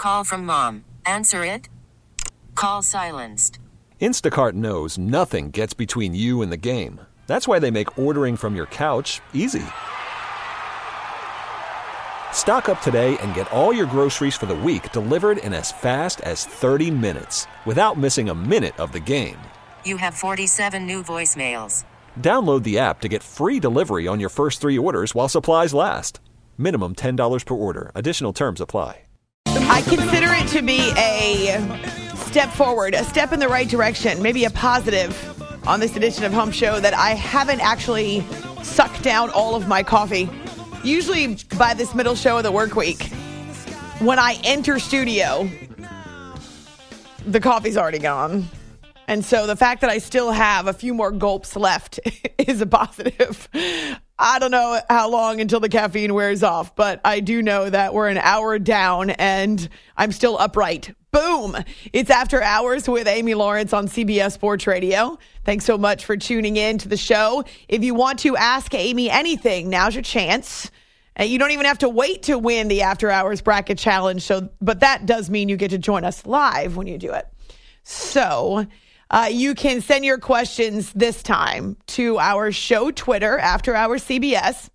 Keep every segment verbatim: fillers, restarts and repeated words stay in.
Call from mom. Answer it. Call silenced. Instacart knows nothing gets between you and the game. That's why they make ordering from your couch easy. Stock up today and get all your groceries for the week delivered in as fast as thirty minutes without missing a minute of the game. You have forty-seven new voicemails. Download the app to get free delivery on your first three orders while supplies last. Minimum ten dollars per order. Additional terms apply. I consider it to be a step forward, a step in the right direction, maybe a positive on this edition of Hump Show that I haven't actually sucked down all of my coffee. Usually by this middle show of the work week, when I enter studio, the coffee's already gone. And so the fact that I still have a few more gulps left is a positive. I don't know how long until the caffeine wears off, but I do know that we're an hour down and I'm still upright. Boom! It's After Hours with Amy Lawrence on C B S Sports Radio. Thanks so much for tuning in to the show. If you want to ask Amy anything, now's your chance. And you don't even have to wait to win the After Hours Bracket Challenge, so but that does mean you get to join us live when you do it. So uh, you can send your questions this time to our show Twitter, After Hours C B S,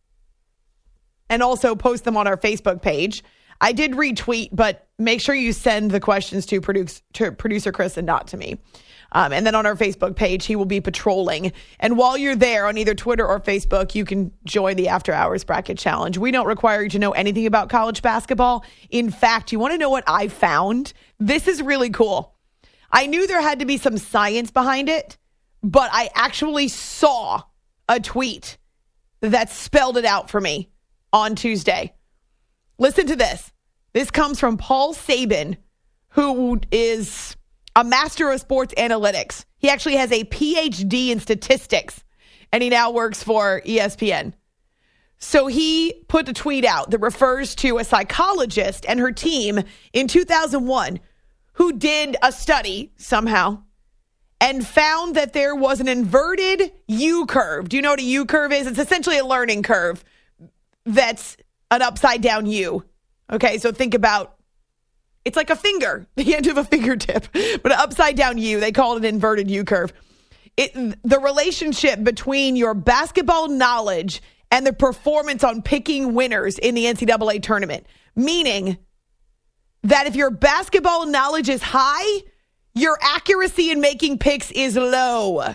and also post them on our Facebook page. I did retweet, but make sure you send the questions to, produce, to producer Chris and not to me. Um, and then on our Facebook page, he will be patrolling. And while you're there on either Twitter or Facebook, you can join the After Hours Bracket Challenge. We don't require you to know anything about college basketball. In fact, you want to know what I found? This is really cool. I knew there had to be some science behind it, but I actually saw a tweet that spelled it out for me on Tuesday. Listen to this. This comes from Paul Sabin, who is a master of sports analytics. He actually has a P H D in statistics, and he now works for E S P N. So he put a tweet out that refers to a psychologist and her team in two thousand one who did a study somehow and found that there was an inverted U-curve. Do you know what a U-curve is? It's essentially a learning curve that's an upside down U. Okay, so think about, it's like a finger, the end of a fingertip, but an upside down U. They call it an inverted U-curve. It, the relationship between your basketball knowledge and the performance on picking winners in the N C double A tournament. Meaning that if your basketball knowledge is high, your accuracy in making picks is low.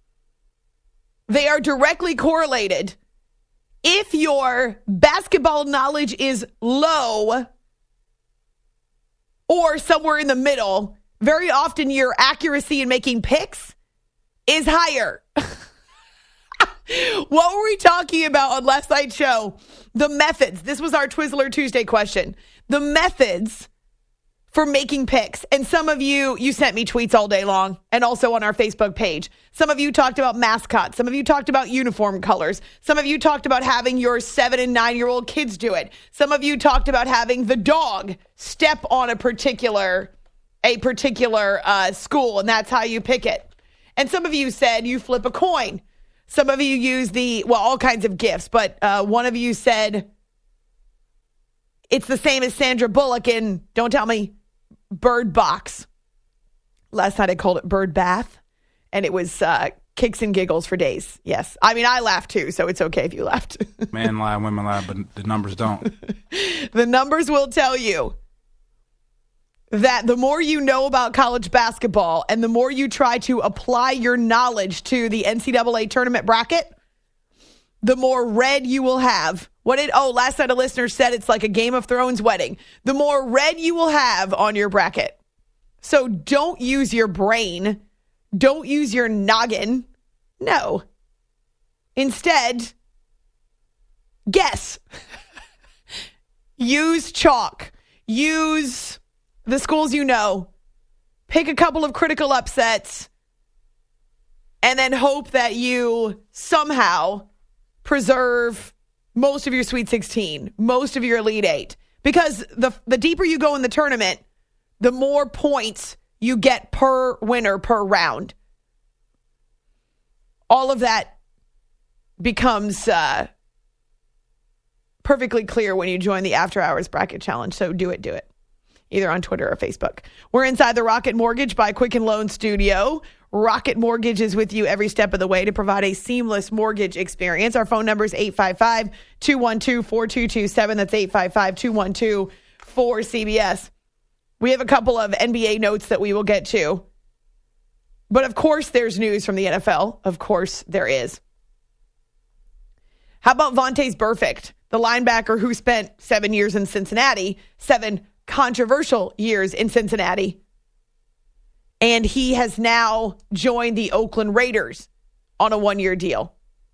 They are directly correlated. If your basketball knowledge is low or somewhere in the middle, very often your accuracy in making picks is higher. What were we talking about on last night's show? The methods. This was our Twizzler Tuesday question. The methods for making picks. And some of you, you sent me tweets all day long and also on our Facebook page. Some of you talked about mascots. Some of you talked about uniform colors. Some of you talked about having your seven and nine year old kids do it. Some of you talked about having the dog step on a particular, a particular uh, school, and that's how you pick it. And some of you said you flip a coin. Some of you use the, well, all kinds of gifts, but uh, one of you said it's the same as Sandra Bullock in, don't tell me, Bird Box. Last night I called it Bird Bath, and it was uh, kicks and giggles for days. Yes. I mean, I laughed too, so it's okay if you laughed. Men lie, women lie, but the numbers don't. The numbers will tell you that the more you know about college basketball and the more you try to apply your knowledge to the N C double A tournament bracket, the more red you will have. What did, oh, last night a listener said it's like a Game of Thrones wedding. The more red you will have on your bracket. So don't use your brain. Don't use your noggin. No. Instead, guess. Use chalk. Use the schools you know. Pick a couple of critical upsets. And then hope that you somehow preserve most of your Sweet sixteen, most of your Elite Eight. Because the the deeper you go in the tournament, the more points you get per winner, per round. All of that becomes uh, perfectly clear when you join the After Hours Bracket Challenge. So do it, do it. either on Twitter or Facebook. We're inside the Rocket Mortgage by Quicken Loan Studio. Rocket Mortgage is with you every step of the way to provide a seamless mortgage experience. Our phone number is eight five five, two one two, four two two seven. That's eight five five, two one two, four C B S. We have a couple of N B A notes that we will get to. But of course, there's news from the N F L. Of course, there is. How about Vontaze Burfict, the linebacker who spent seven years in Cincinnati, seven controversial years in Cincinnati. And he has now joined the Oakland Raiders on a one-year deal.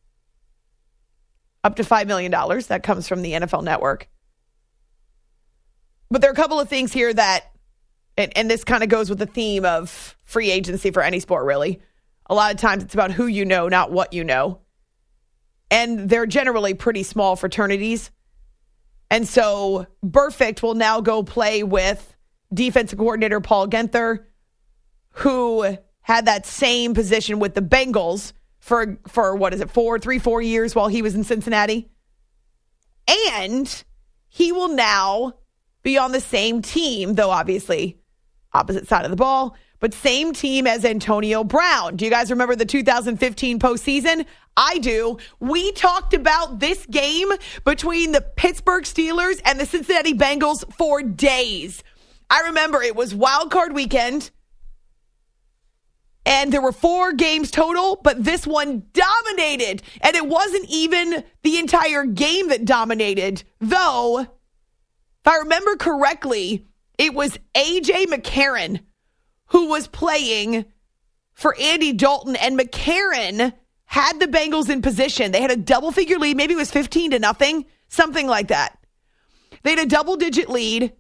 Up to five million dollars. That comes from the N F L Network. But there are a couple of things here that, and, and this kind of goes with the theme of free agency for any sport, really. A lot of times it's about who you know, not what you know. And they're generally pretty small fraternities. And so Burfict will now go play with defensive coordinator Paul Genther, who had that same position with the Bengals for, for what is it, four, three, four years while he was in Cincinnati. And he will now be on the same team, though obviously opposite side of the ball, but same team as Antonio Brown. Do you guys remember the two thousand fifteen postseason? I do. We talked about this game between the Pittsburgh Steelers and the Cincinnati Bengals for days. I remember it was wild card weekend, and there were four games total, but this one dominated. And it wasn't even the entire game that dominated, though, if I remember correctly, it was A J McCarron who was playing for Andy Dalton, and McCarron had the Bengals in position. They had a double-figure lead. Maybe it was fifteen to nothing, something like that. They had a double-digit lead,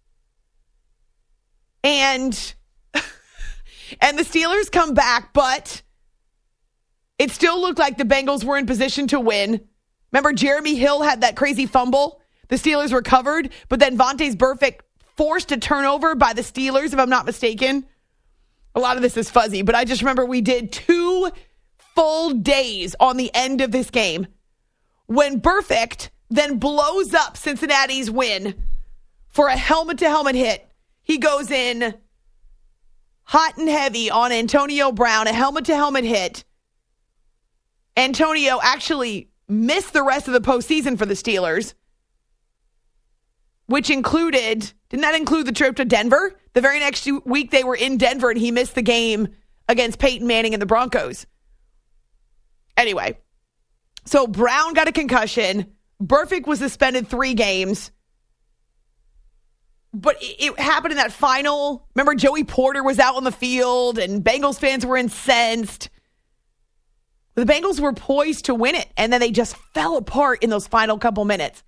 and and the Steelers come back, but it still looked like the Bengals were in position to win. Remember, Jeremy Hill had that crazy fumble. The Steelers recovered, but then Vontaze Burfict forced a turnover by the Steelers, if I'm not mistaken. A lot of this is fuzzy, but I just remember we did two full days on the end of this game when Burfict then blows up Cincinnati's win for a helmet-to-helmet hit. He goes in hot and heavy on Antonio Brown, a helmet-to-helmet hit. Antonio actually missed the rest of the postseason for the Steelers, which included, didn't that include the trip to Denver? The very next week they were in Denver and he missed the game against Peyton Manning and the Broncos. Anyway, so Brown got a concussion. Burfict was suspended three games. But it, it happened in that final. Remember, Joey Porter was out on the field and Bengals fans were incensed. The Bengals were poised to win it, and then they just fell apart in those final couple minutes.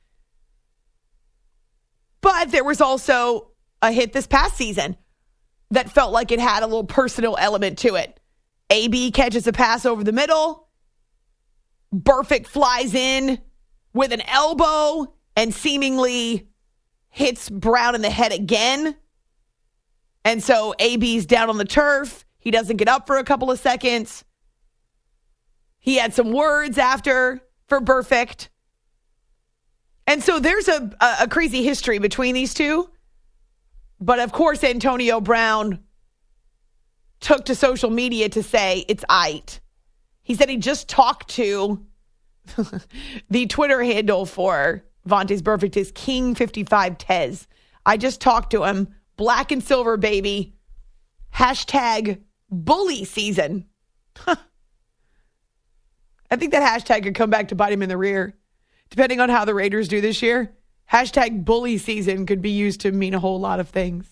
But there was also a hit this past season that felt like it had a little personal element to it. A B catches a pass over the middle. Burfict flies in with an elbow and seemingly hits Brown in the head again. And so A B's down on the turf. He doesn't get up for a couple of seconds. He had some words after for Burfict. And so there's a, a, a crazy history between these two. But of course, Antonio Brown took to social media to say it's aight. He said he just talked to the Twitter handle for Vontaze Burfict is King fifty-five Tez. I just talked to him. Black and silver, baby. Hashtag bully season. I think that hashtag could come back to bite him in the rear. Depending on how the Raiders do this year, hashtag bully season could be used to mean a whole lot of things.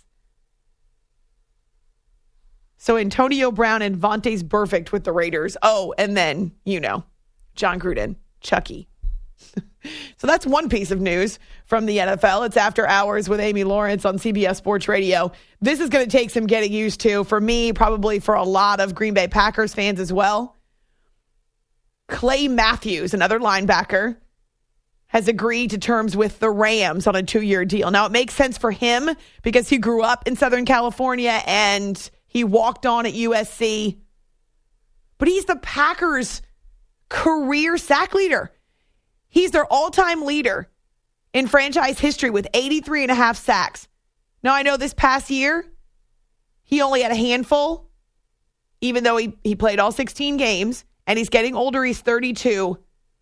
So Antonio Brown and Vontaze Burfict with the Raiders. Oh, and then, you know, John Gruden, Chucky. So that's one piece of news from the N F L. It's After Hours with Amy Lawrence on C B S Sports Radio. This is going to take some getting used to for me, probably for a lot of Green Bay Packers fans as well. Clay Matthews, another linebacker, has agreed to terms with the Rams on a two-year deal. Now, it makes sense for him because he grew up in Southern California and he walked on at U S C. But he's the Packers' career sack leader. He's their all-time leader in franchise history with eighty-three and a half sacks. Now, I know this past year, he only had a handful, even though he, he played all sixteen games, and he's getting older. He's thirty-two.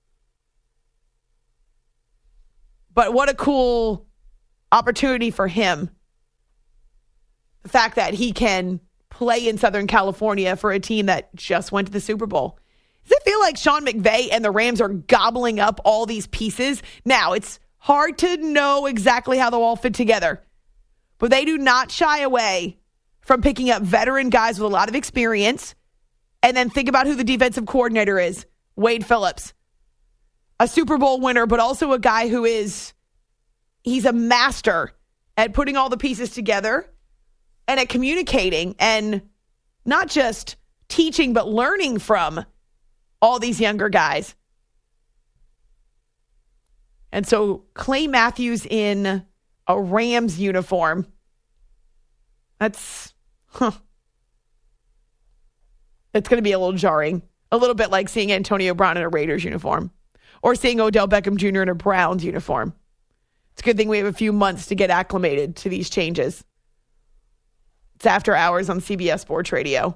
But what a cool opportunity for him. The fact that he can play in Southern California for a team that just went to the Super Bowl. Does it feel like Sean McVay and the Rams are gobbling up all these pieces? Now, it's hard to know exactly how they'll all fit together, but they do not shy away from picking up veteran guys with a lot of experience. And then think about who the defensive coordinator is, Wade Phillips. A Super Bowl winner, but also a guy who is, he's a master at putting all the pieces together and at communicating and not just teaching, but learning from all these younger guys. And so Clay Matthews in a Rams uniform. That's, huh. It's going to be a little jarring. A little bit like seeing Antonio Brown in a Raiders uniform or seeing Odell Beckham Junior in a Browns uniform. It's a good thing we have a few months to get acclimated to these changes. It's After Hours on C B S Sports Radio.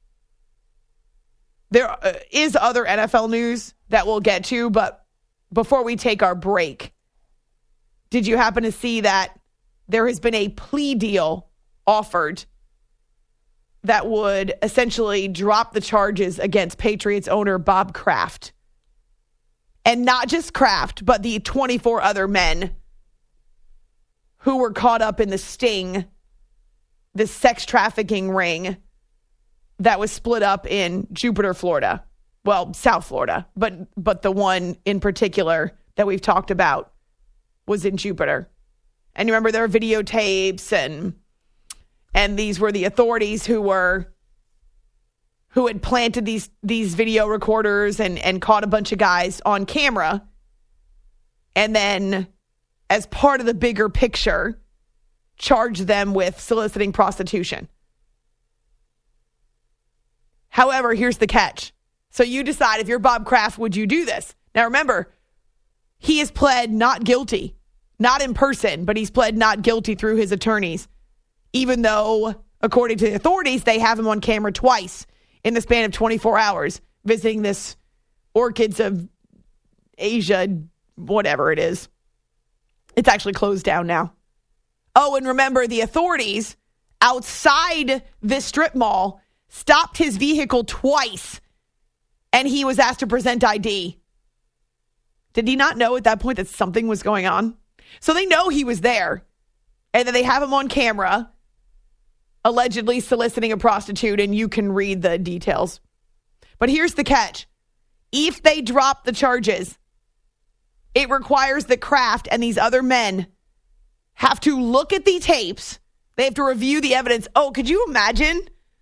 There uh, is other N F L news that we'll get to, but before we take our break, did you happen to see that there has been a plea deal offered that would essentially drop the charges against Patriots owner Bob Kraft? And not just Kraft, but the twenty-four other men who were caught up in the sting, the sex trafficking ring that was split up in Jupiter, Florida. Well, South Florida, but but the one in particular that we've talked about was in Jupiter. And you remember there were videotapes and and these were the authorities who were who had planted these these video recorders and, and caught a bunch of guys on camera. And then as part of the bigger picture, charged them with soliciting prostitution. However, here's the catch. So you decide if you're Bob Kraft, would you do this? Now remember, he has pled not guilty, not in person, but he's pled not guilty through his attorneys, even though, according to the authorities, they have him on camera twice in the span of twenty-four hours, visiting this Orchids of Asia, whatever it is. It's actually closed down now. Oh, and remember, the authorities outside this strip mall stopped his vehicle twice, and he was asked to present I D. Did he not know at that point that something was going on? So they know he was there, and then they have him on camera, allegedly soliciting a prostitute, and you can read the details. But here's the catch. If they drop the charges, it requires that Kraft and these other men have to look at the tapes. They have to review the evidence. Oh, could you imagine?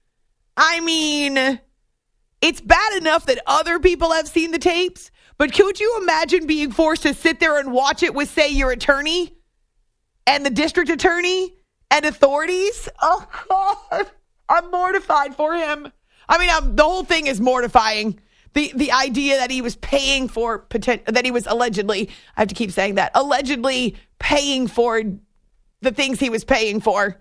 I mean, it's bad enough that other people have seen the tapes, but could you imagine being forced to sit there and watch it with, say, your attorney and the district attorney and authorities? Oh, God. I'm mortified for him. I mean, I'm, the whole thing is mortifying. The the idea that he was paying for, potent, that he was allegedly, I have to keep saying that, allegedly paying for the things he was paying for.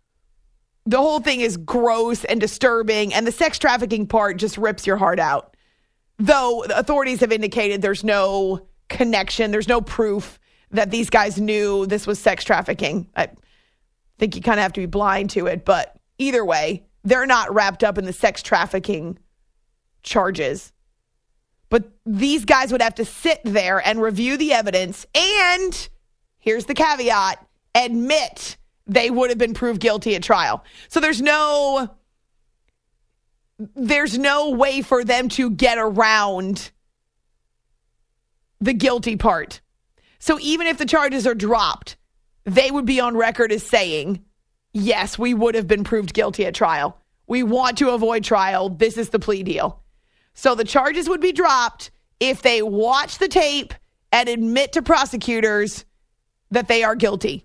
The whole thing is gross and disturbing, and the sex trafficking part just rips your heart out. Though the authorities have indicated there's no connection, there's no proof that these guys knew this was sex trafficking. I think you kind of have to be blind to it, but either way, they're not wrapped up in the sex trafficking charges. But these guys would have to sit there and review the evidence and, here's the caveat, admit they would have been proved guilty at trial. So there's no, there's no way for them to get around the guilty part. So even if the charges are dropped, they would be on record as saying, yes, we would have been proved guilty at trial. We want to avoid trial. This is the plea deal. So the charges would be dropped if they watch the tape and admit to prosecutors that they are guilty.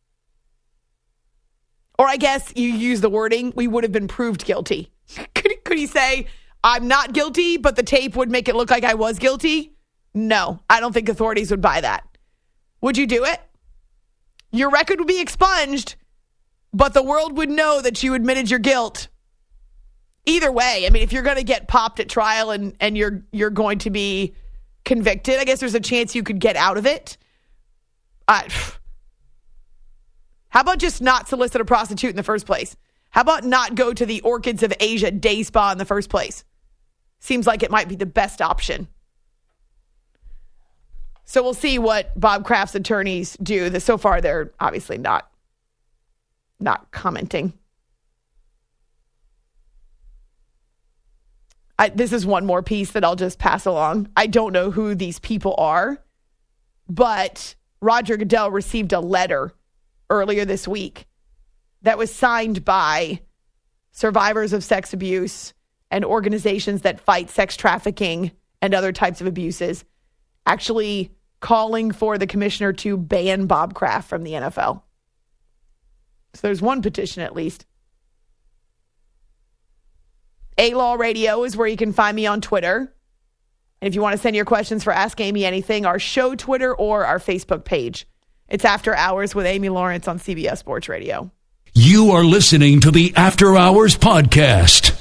Or I guess you use the wording, we would have been proved guilty. Could, could he say, I'm not guilty, but the tape would make it look like I was guilty? No, I don't think authorities would buy that. Would you do it? Your record would be expunged, but the world would know that you admitted your guilt. Either way, I mean, if you're going to get popped at trial and, and you're you're going to be convicted, I guess there's a chance you could get out of it. Uh, how about just not solicit a prostitute in the first place? How about not go to the Orchids of Asia day spa in the first place? Seems like it might be the best option. So we'll see what Bob Kraft's attorneys do. So far, they're obviously not, not commenting. I, this is one more piece that I'll just pass along. I don't know who these people are, but Roger Goodell received a letter earlier this week that was signed by survivors of sex abuse and organizations that fight sex trafficking and other types of abuses, actually calling for the commissioner to ban Bob Kraft from the N F L. So there's one petition at least. A-Law Radio is where you can find me on Twitter. And if you want to send your questions for Ask Amy Anything, our show Twitter or our Facebook page. It's After Hours with Amy Lawrence on C B S Sports Radio. You are listening to the After Hours Podcast.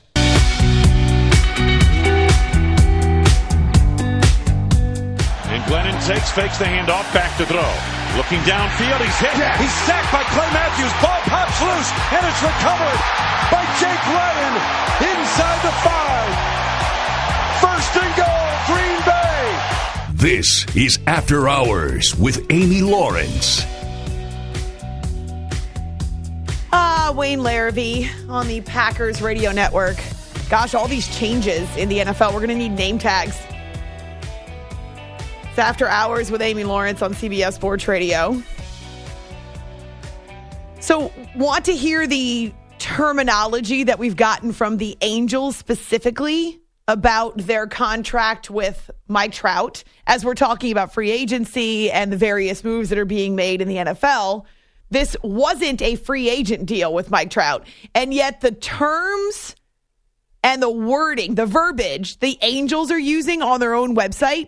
And Glennon takes, fakes the handoff, back to throw. Looking downfield, he's hit. Yeah. He's sacked by Clay Matthews. Ball pops loose, and it's recovered by Jake Glennon inside the five. First and goal, Green Bay. This is After Hours with Amy Lawrence. Ah, Wayne Larrivee on the Packers radio network. Gosh, all these changes in the N F L. We're going to need name tags. It's After Hours with Amy Lawrence on C B S Sports Radio. So, want to hear the terminology that we've gotten from the Angels specifically about their contract with Mike Trout as we're talking about free agency and the various moves that are being made in the N F L. This wasn't a free agent deal with Mike Trout. And yet the terms and the wording, the verbiage the Angels are using on their own website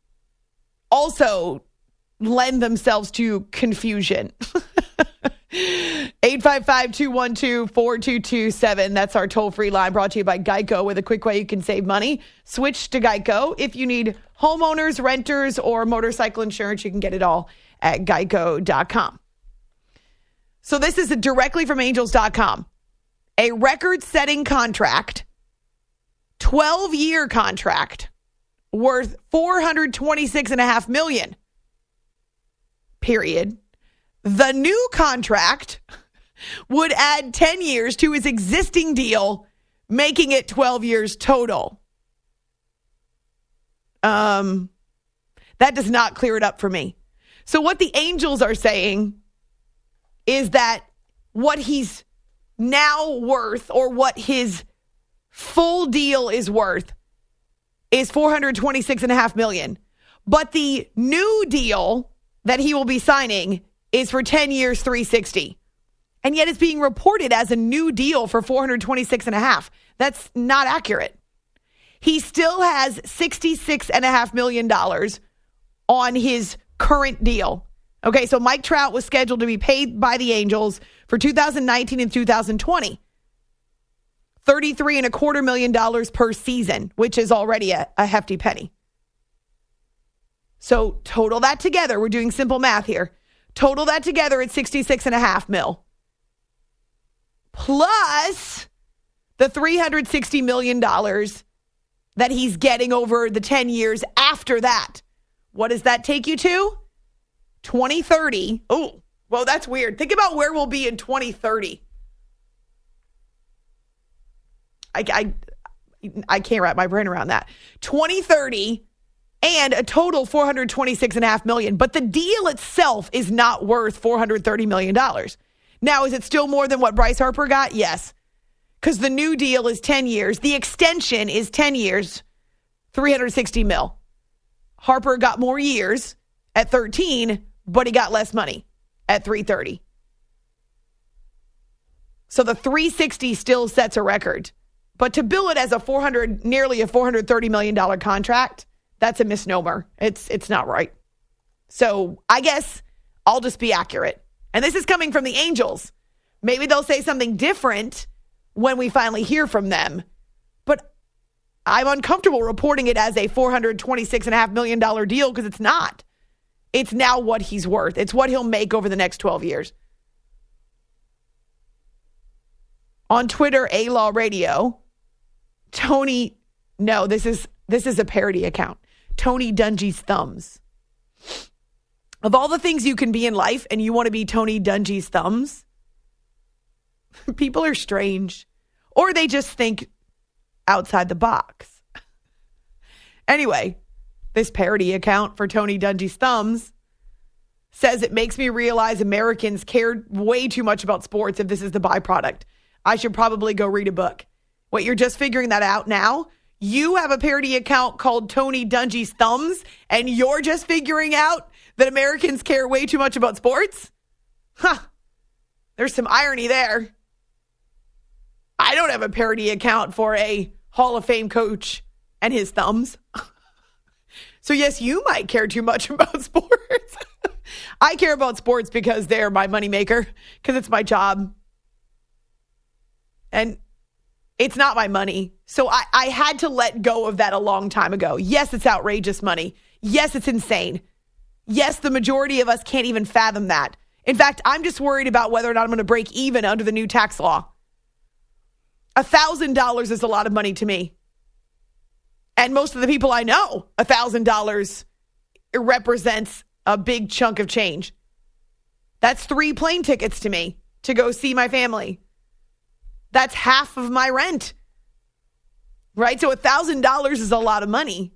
also lend themselves to confusion. eight five five, two one two, four two two seven. That's our toll-free line brought to you by Geico with a quick way you can save money. Switch to Geico. If you need homeowners, renters, or motorcycle insurance, you can get it all at geico dot com. So this is directly from angels dot com. A record-setting contract, twelve-year contract, worth four hundred twenty-six point five million dollars. Period. The new contract would add ten years to his existing deal, making it twelve years total. Um, that does not clear it up for me. So what the Angels are saying is that what he's now worth, or what his full deal is worth, is four hundred twenty-six point five million dollars. But the new deal that he will be signing is for ten years, three hundred sixty. And yet it's being reported as a new deal for four hundred twenty-six and a half. That's not accurate. He still has sixty-six and a half million dollars on his current deal. Okay, so Mike Trout was scheduled to be paid by the Angels for two thousand nineteen and two thousand twenty. thirty-three and a quarter million dollars per season, which is already a, a hefty penny. So total that together, we're doing simple math here. Total that together at sixty-six and a half mil. Plus the three hundred sixty million dollars that he's getting over the ten years after that. What does that take you to? twenty thirty. Oh, well, that's weird. Think about where we'll be in twenty thirty. I, I, I can't wrap my brain around that. twenty thirty and a total four hundred twenty-six and a half million. But the deal itself is not worth four hundred thirty million dollars. Now, is it still more than what Bryce Harper got? Yes. Because the new deal is ten years. The extension is ten years, three hundred sixty mil. Harper got more years at thirteen, but he got less money at three thirty. So the three sixty still sets a record. But to bill it as a four hundred, nearly a four hundred thirty million dollars contract, that's a misnomer. It's it's not right. So I guess I'll just be accurate. And this is coming from the Angels. Maybe they'll say something different when we finally hear from them. But I'm uncomfortable reporting it as a four hundred twenty-six point five million dollars deal because it's not. It's now what he's worth. It's what he'll make over the next twelve years. On Twitter, A-Law Radio, Tony, no, this is this is a parody account. Tony Dungy's Thumbs. Of all the things you can be in life and you want to be Tony Dungy's Thumbs, people are strange. Or they just think outside the box. Anyway, this parody account for Tony Dungy's Thumbs says it makes me realize Americans care way too much about sports if this is the byproduct. I should probably go read a book. Wait, you're just figuring that out now? You have a parody account called Tony Dungy's Thumbs, and you're just figuring out that Americans care way too much about sports? Huh. There's some irony there. I don't have a parody account for a Hall of Fame coach and his thumbs. So yes, you might care too much about sports. I care about sports because they're my moneymaker, because it's my job. And it's not my money. So I, I had to let go of that a long time ago. Yes, it's outrageous money. Yes, it's insane. Yes, the majority of us can't even fathom that. In fact, I'm just worried about whether or not I'm going to break even under the new tax law. one thousand dollars is a lot of money to me. And most of the people I know, one thousand dollars represents a big chunk of change. That's three plane tickets to me to go see my family. That's half of my rent. Right? So one thousand dollars is a lot of money.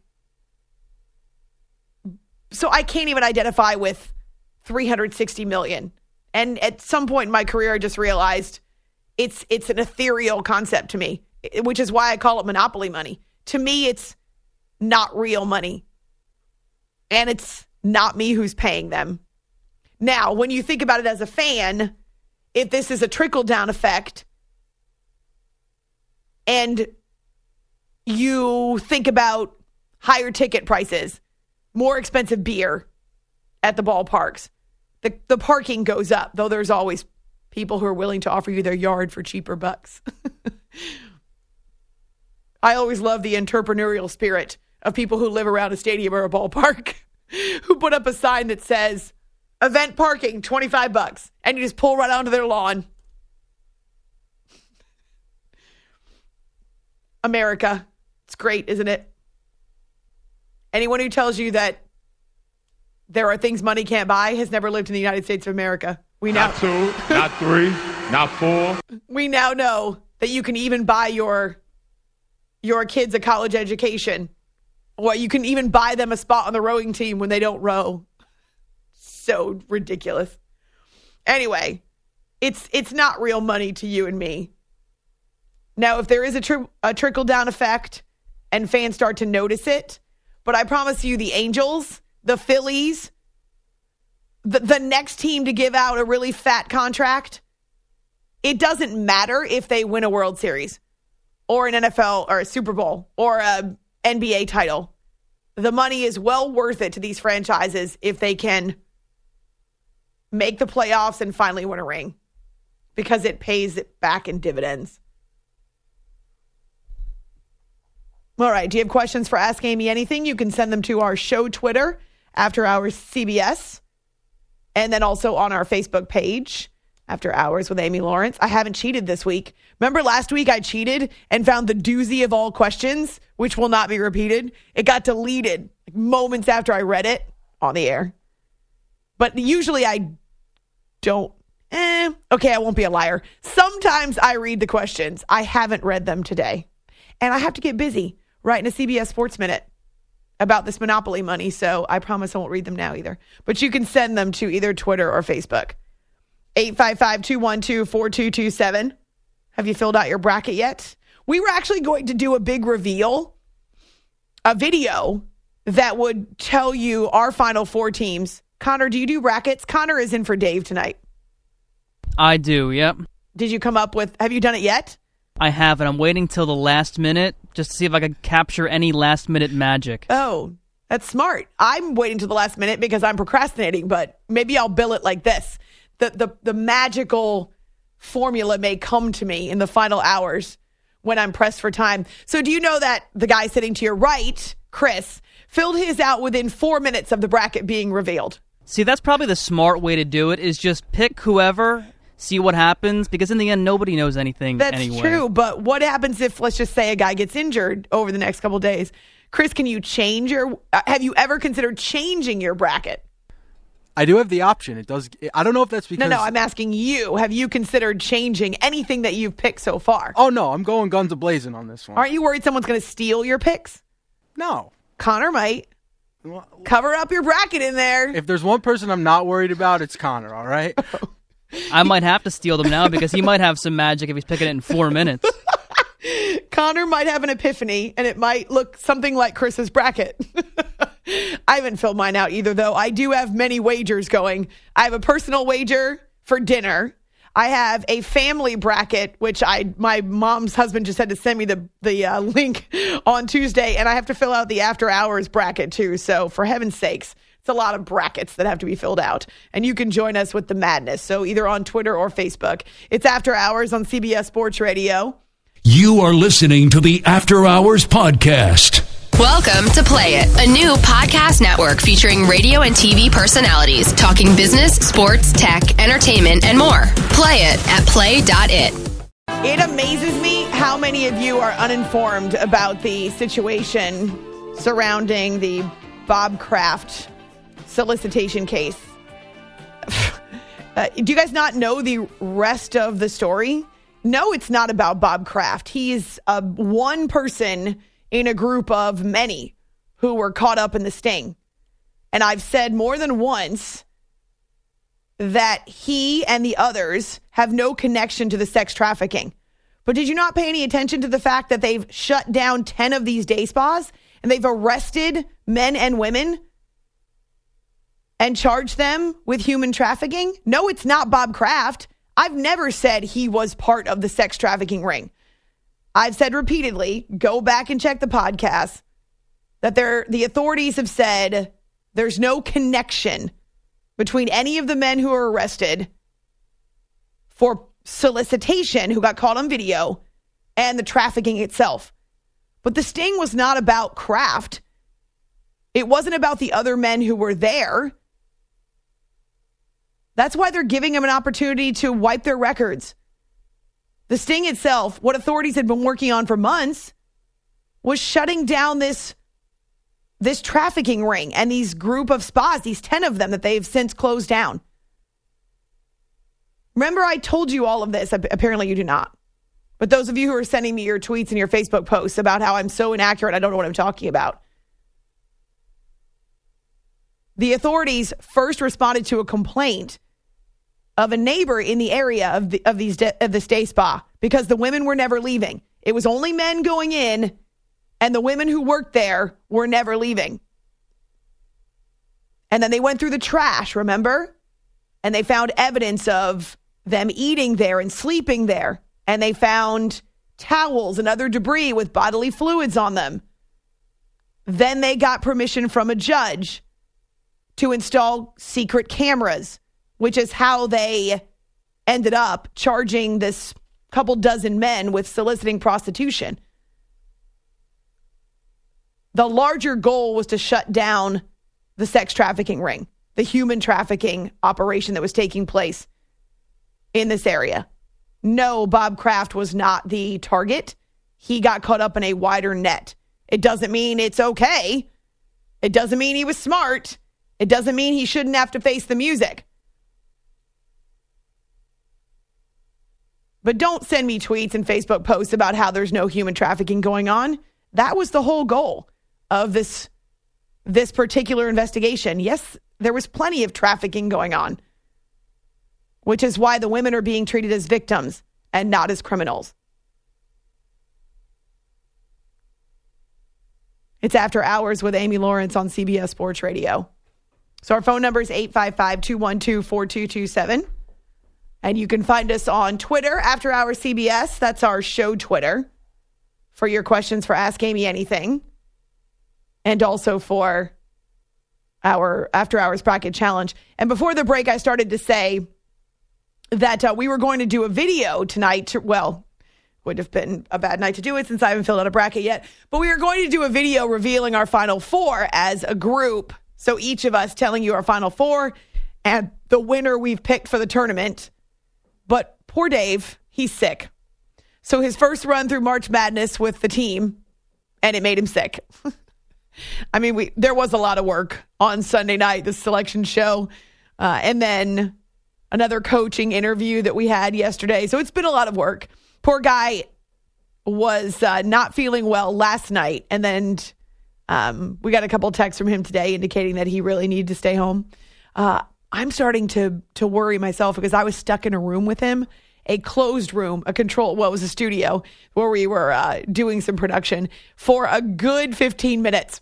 So I can't even identify with three hundred sixty million dollars. And at some point in my career, I just realized it's it's an ethereal concept to me, which is why I call it monopoly money. To me, it's not real money. And it's not me who's paying them. Now, when you think about it as a fan, if this is a trickle-down effect, and you think about higher ticket prices, more expensive beer at the ballparks, the, the parking goes up, though there's always people who are willing to offer you their yard for cheaper bucks. I always love the entrepreneurial spirit of people who live around a stadium or a ballpark who put up a sign that says, event parking, twenty-five bucks, and you just pull right onto their lawn. America. It's great, isn't it? Anyone who tells you that there are things money can't buy has never lived in the United States of America. We now, not two, not three, not four. We now know that you can even buy your your kids a college education, or you can even buy them a spot on the rowing team when they don't row. So ridiculous. Anyway, it's it's not real money to you and me. Now, if there is a, tri- a trickle-down effect and fans start to notice it, but I promise you the Angels, the Phillies, the, the next team to give out a really fat contract, it doesn't matter if they win a World Series or an N F L or a Super Bowl or a N B A title. The money is well worth it to these franchises if they can make the playoffs and finally win a ring, because it pays it back in dividends. All right. Do you have questions for Ask Amy Anything? You can send them to our show Twitter, After Hours C B S, and then also on our Facebook page, After Hours with Amy Lawrence. I haven't cheated this week. Remember last week I cheated and found the doozy of all questions, which will not be repeated. It got deleted moments after I read it on the air. But usually I don't. Eh, okay, I won't be a liar. Sometimes I read the questions. I haven't read them today. And I have to get busy writing a C B S Sports Minute about this Monopoly money, so I promise I won't read them now either. But you can send them to either Twitter or Facebook. eight five five, two one two, four two two seven. Have you filled out your bracket yet? We were actually going to do a big reveal, a video that would tell you our final four teams. Connor, do you do brackets? Connor is in for Dave tonight. I do, yep. Did you come up with, have you done it yet? I haven't. I'm waiting till the last minute just to see if I can capture any last minute magic. Oh, that's smart. I'm waiting till the last minute because I'm procrastinating, but maybe I'll bill it like this. The the the magical formula may come to me in the final hours when I'm pressed for time. So do you know that the guy sitting to your right, Chris, filled his out within four minutes of the bracket being revealed? See, that's probably the smart way to do it, is just pick whoever, see what happens, because in the end, nobody knows anything That's anyway. true, but what happens if, let's just say, a guy gets injured over the next couple of days? Chris, can you change your, uh, have you ever considered changing your bracket? I do have the option. It does. I don't know if that's because... No, no, I'm asking you. Have you considered changing anything that you've picked so far? Oh, no, I'm going guns a-blazing on this one. Aren't you worried someone's going to steal your picks? No. Connor might. Cover up your bracket in there. If there's one person I'm not worried about, it's Connor, all right? I might have to steal them now because he might have some magic if he's picking it in four minutes. Connor might have an epiphany, and it might look something like Chris's bracket. I haven't filled mine out either, though. I do have many wagers going. I have a personal wager for dinner. I have a family bracket, which I my mom's husband just had to send me the, the uh, link on Tuesday, and I have to fill out the after hours bracket too. So for heaven's sakes, it's a lot of brackets that have to be filled out. And you can join us with the madness. So either on Twitter or Facebook. It's After Hours on C B S Sports Radio. You are listening to the After Hours Podcast. Welcome to Play It, a new podcast network featuring radio and T V personalities talking business, sports, tech, entertainment, and more. Play it at play dot it. It amazes me how many of you are uninformed about the situation surrounding the Bob Kraft solicitation case. uh, do you guys not know the rest of the story? No, it's not about Bob Kraft. He's uh, one person in a group of many who were caught up in the sting. And I've said more than once that he and the others have no connection to the sex trafficking. But did you not pay any attention to the fact that they've shut down ten of these day spas and they've arrested men and women and charged them with human trafficking? No, it's not Bob Kraft. I've never said he was part of the sex trafficking ring. I've said repeatedly, go back and check the podcast, that there, the authorities have said there's no connection between any of the men who were arrested for solicitation, who got caught on video, and the trafficking itself. But the sting was not about Kraft. It wasn't about the other men who were there. That's why they're giving him an opportunity to wipe their records. The sting itself, what authorities had been working on for months, was shutting down this, this trafficking ring and these group of spas, these ten of them that they've since closed down. Remember, I told you all of this. Apparently you do not. But those of you who are sending me your tweets and your Facebook posts about how I'm so inaccurate, I don't know what I'm talking about. The authorities first responded to a complaint of a neighbor in the area of the, of these de- of this day spa because the women were never leaving. It was only men going in, and the women who worked there were never leaving. And then they went through the trash, remember? And they found evidence of them eating there and sleeping there. And they found towels and other debris with bodily fluids on them. Then they got permission from a judge to install secret cameras, which is how they ended up charging this couple dozen men with soliciting prostitution. The larger goal was to shut down the sex trafficking ring, the human trafficking operation that was taking place in this area. No, Bob Kraft was not the target. He got caught up in a wider net. It doesn't mean it's okay. It doesn't mean he was smart. It doesn't mean he shouldn't have to face the music. But don't send me tweets and Facebook posts about how there's no human trafficking going on. That was the whole goal of this, this particular investigation. Yes, there was plenty of trafficking going on, which is why the women are being treated as victims and not as criminals. It's After Hours with Amy Lawrence on C B S Sports Radio. So our phone number is eight five five, two one two, four two two seven. And you can find us on Twitter, After Hours C B S. That's our show Twitter for your questions for Ask Amy Anything. And also for our After Hours Bracket Challenge. And before the break, I started to say that uh, we were going to do a video tonight. To, well, would have been a bad night to do it since I haven't filled out a bracket yet. But we were going to do a video revealing our Final Four as a group. So each of us telling you our Final Four and the winner we've picked for the tournament. But poor Dave, he's sick. So his first run through March Madness with the team, and it made him sick. I mean, we there was a lot of work on Sunday night, the selection show, uh, and then another coaching interview that we had yesterday. So it's been a lot of work. Poor guy was uh, not feeling well last night, and then um, we got a couple texts from him today indicating that he really needed to stay home. Uh, I'm starting to to worry myself because I was stuck in a room with him, a closed room, a control, well, it was a studio where we were uh, doing some production for a good fifteen minutes.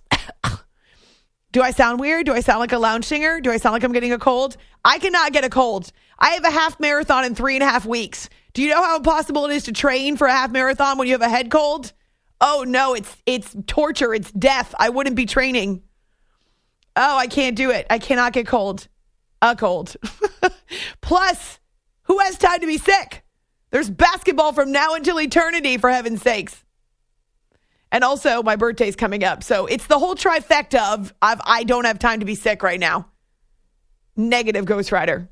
Do I sound weird? Do I sound like a lounge singer? Do I sound like I'm getting a cold? I cannot get a cold. I have a half marathon in three and a half weeks. Do you know how impossible it is to train for a half marathon when you have a head cold? Oh, no, it's it's torture. It's death. I wouldn't be training. Oh, I can't do it. I cannot get cold. A cold. Plus, who has time to be sick? There's basketball from now until eternity, for heaven's sakes. And also, my birthday's coming up. So it's the whole trifecta of I've, I don't have time to be sick right now. Negative Ghost Rider.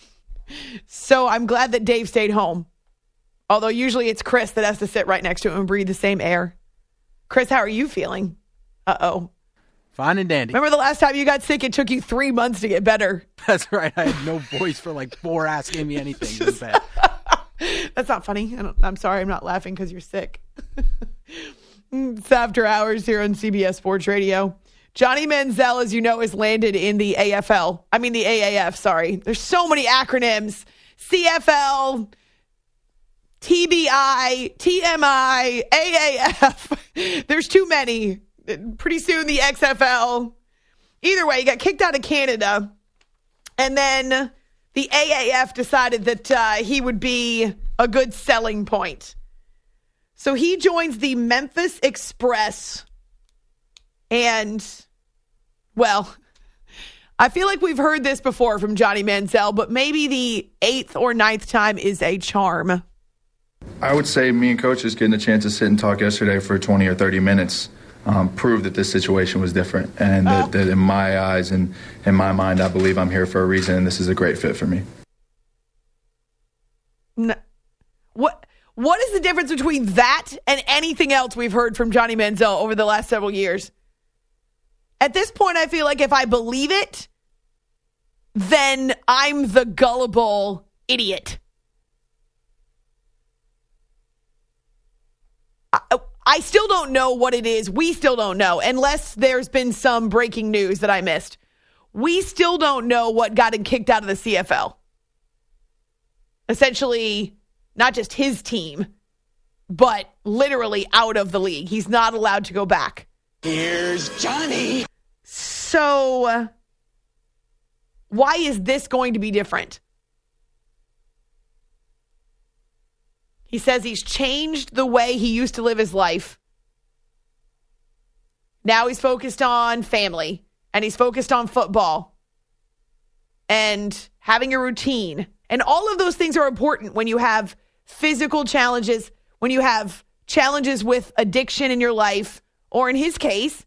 So I'm glad that Dave stayed home. Although usually it's Chris that has to sit right next to him and breathe the same air. Chris, how are you feeling? Uh-oh. Fine and dandy. Remember the last time you got sick, it took you three months to get better. That's right. I had no voice for like four asking me anything. It was bad. That's not funny. I don't, I'm sorry. I'm not laughing because you're sick. It's After Hours here on C B S Sports Radio. Johnny Manziel, as you know, has landed in the A F L. I mean the A A F, sorry. There's so many acronyms. C F L, T B I, T M I, A A F. There's too many. Pretty soon the X F L. Either way, he got kicked out of Canada. And then the A A F decided that uh, he would be a good selling point. So he joins the Memphis Express. And, well, I feel like we've heard this before from Johnny Manziel, but maybe the eighth or ninth time is a charm. I would say me and coaches getting a chance to sit and talk yesterday for twenty or thirty minutes um, proved that this situation was different. And that, oh. that in my eyes and in my mind, I believe I'm here for a reason, and this is a great fit for me. No. What? What is the difference between that and anything else we've heard from Johnny Manziel over the last several years? At this point, I feel like if I believe it, then I'm the gullible idiot. I, I still don't know what it is. We still don't know, unless there's been some breaking news that I missed. We still don't know what got him kicked out of the C F L. Essentially, not just his team, but literally out of the league. He's not allowed to go back. Here's Johnny. So, uh, why is this going to be different? He says he's changed the way he used to live his life. Now he's focused on family, and he's focused on football and having a routine. And all of those things are important when you have physical challenges, when you have challenges with addiction in your life, or in his case,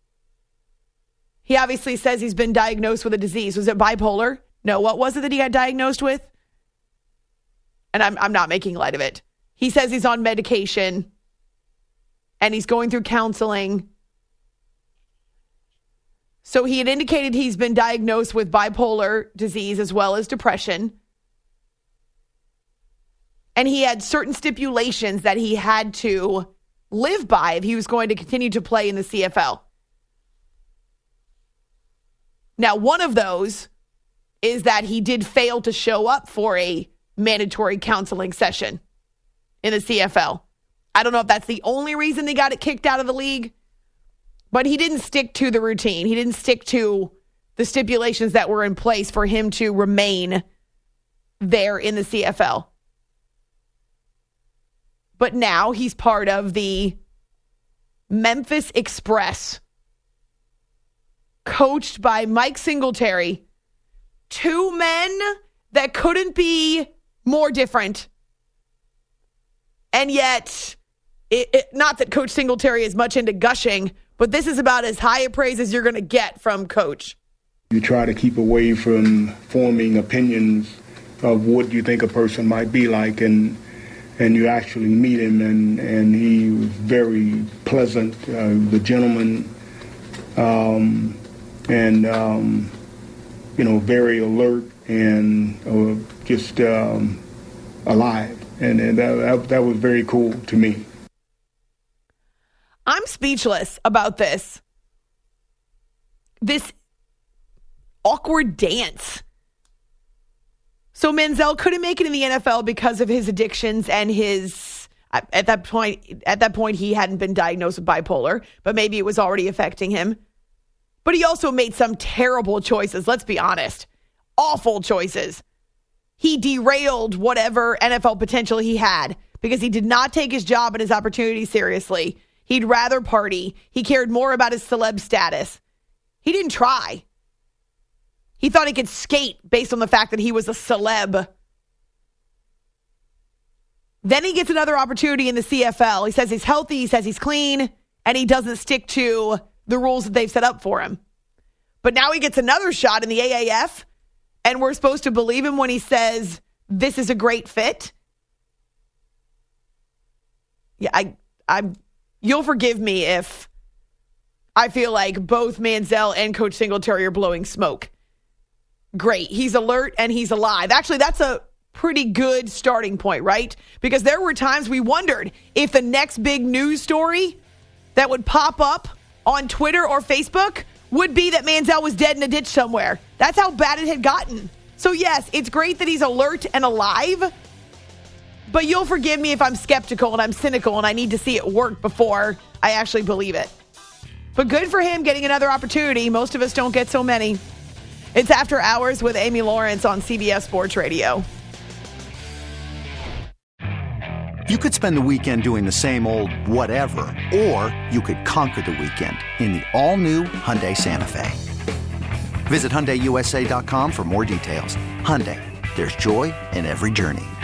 he obviously says he's been diagnosed with a disease. Was it bipolar? No, what was it that he got diagnosed with? And I'm I'm not making light of it. He says he's on medication and he's going through counseling. So he had indicated he's been diagnosed with bipolar disease as well as depression. And he had certain stipulations that he had to live by if he was going to continue to play in the C F L. Now, one of those is that he did fail to show up for a mandatory counseling session in the C F L. I don't know if that's the only reason they got it kicked out of the league, but he didn't stick to the routine. He didn't stick to the stipulations that were in place for him to remain there in the C F L. But now he's part of the Memphis Express, coached by Mike Singletary. Two men that couldn't be more different. And yet, it, it, not that Coach Singletary is much into gushing, but this is about as high a praise as you're going to get from Coach. You try to keep away from forming opinions of what you think a person might be like, and and you actually meet him, and, and he was very pleasant, uh, the gentleman, um, and, um, you know, very alert and uh, just um, alive. And, and that, that, that was very cool to me. I'm speechless about this. This awkward dance. So Manziel couldn't make it in the N F L because of his addictions and his, at that point, at that point he hadn't been diagnosed with bipolar, but maybe it was already affecting him. But he also made some terrible choices, let's be honest. Awful choices. He derailed whatever N F L potential he had because he did not take his job and his opportunity seriously. He'd rather party. He cared more about his celeb status. He didn't try. He thought he could skate based on the fact that he was a celeb. Then he gets another opportunity in the C F L. He says he's healthy, he says he's clean, and he doesn't stick to the rules that they've set up for him. But now he gets another shot in the A A F, and we're supposed to believe him when he says this is a great fit. Yeah, I, I, you'll forgive me if I feel like both Manziel and Coach Singletary are blowing smoke. Great. He's alert and he's alive. Actually, that's a pretty good starting point, right? Because there were times we wondered if the next big news story that would pop up on Twitter or Facebook would be that Manziel was dead in a ditch somewhere. That's how bad it had gotten. So yes, it's great that he's alert and alive, but you'll forgive me if I'm skeptical and I'm cynical and I need to see it work before I actually believe it. But good for him getting another opportunity. Most of us don't get so many. It's After Hours with Amy Lawrence on C B S Sports Radio. You could spend the weekend doing the same old whatever, or you could conquer the weekend in the all-new Hyundai Santa Fe. Visit Hyundai U S A dot com for more details. Hyundai, there's joy in every journey.